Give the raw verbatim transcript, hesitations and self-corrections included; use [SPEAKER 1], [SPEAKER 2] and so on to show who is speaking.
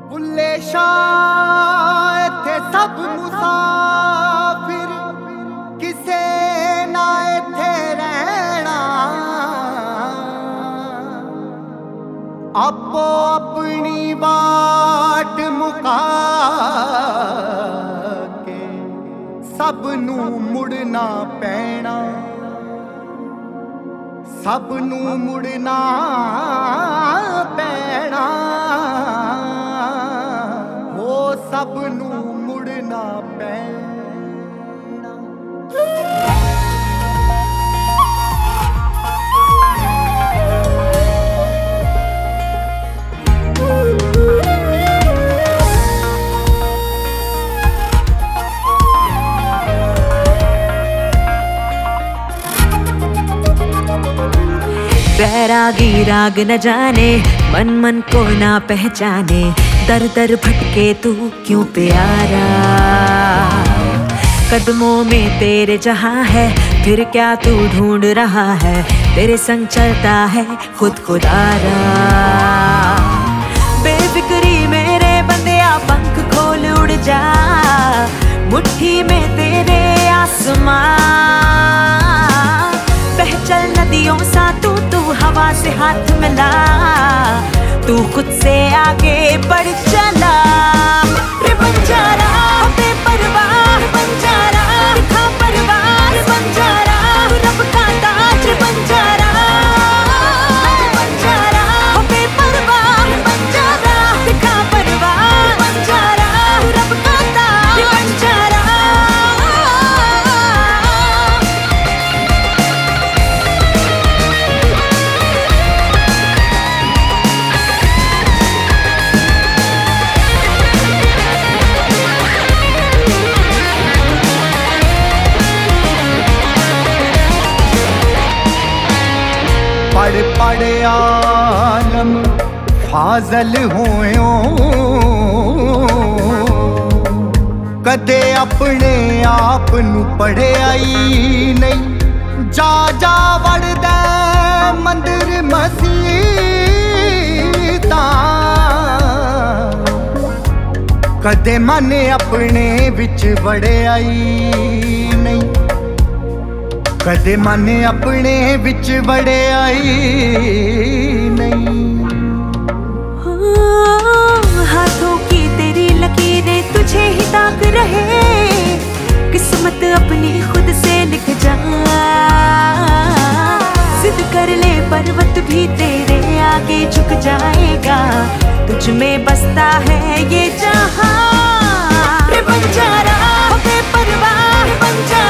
[SPEAKER 1] बुल्ले शाह इत्थे सब मुसाफिर किसे ना इत्थे रहना, आपो अपनी बाट मुका के सब नू मुड़ना पैना, सब नू मुड़ना पैना, हो सब नू मुड़ना पैना।
[SPEAKER 2] बैरागी राग न जाने, मन मन को ना पहचाने, दर दर भटके तू क्यों प्यारा। कदमों में तेरे जहां है, फिर क्या तू ढूंढ रहा है, तेरे संग चलता है खुद खुदारा। बेफिक्री मेरे बंदिया पंख खोल उड़ जा, मुट्ठी में तेरे आसमां, बहचल नदियों सा तू तू हवा से हाथ मिला, तू खुद से आगे बढ़ चला। रे बंजारा बेपरवाह बंजारा, दिखा परवाह बंजारा, रब का ताज बंजारा। बंजारा बेपरवाह बंजारा, दिखा परवाह बंजारा, रब का ताज बंजारा।
[SPEAKER 1] पढ़ पढ़ आलम फाजल होयो, कदे अपने आप नू पढ़िया ही नहीं, जा जा वड़दा मंदिर मसीता, कदे मन अपने विच वड़िया ही नहीं, कदे मन अपने विच बड़े आई नहीं।
[SPEAKER 2] हाथों की तेरी लकीरें तुझे ही ताक रहे, किस्मत अपनी खुद से लिख जा। जिद कर ले पर्वत भी तेरे आगे झुक जाएगा, तुझ में बसता है ये जहां। रे बंजारा बेपरवाह बंजारा,